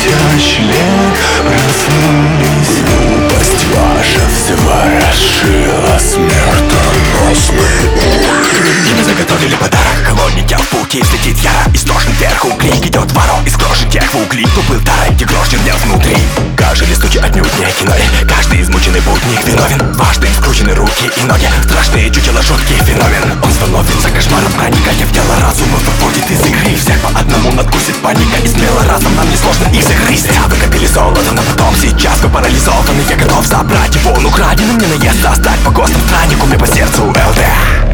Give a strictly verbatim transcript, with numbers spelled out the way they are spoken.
тысяч лет проснулись. Глупость ваша всего расшила смертоносный ужин. Им заготовили подарок, колонники в пути взлетит яро. Истошный вверх угли идет ворон из крошек тех в угли, кто был тарой, где грош чернел внутри. Каждый листочек отнюдь не кино, каждый измученный будник виновен. Важные скручены руки и ноги, страшные чучела, жуткий феномен. Он становится кошмаром, проникая в тело разума, выводит из игры. Всех по одному надкусит паника, и смело разом нам несложно их загрызть. Вы копили золото, но потом сейчас вы парализованы. Я готов забрать его, он украденным, не наесться, оставь по ГОСТам страннику, мне по сердцу ЛД.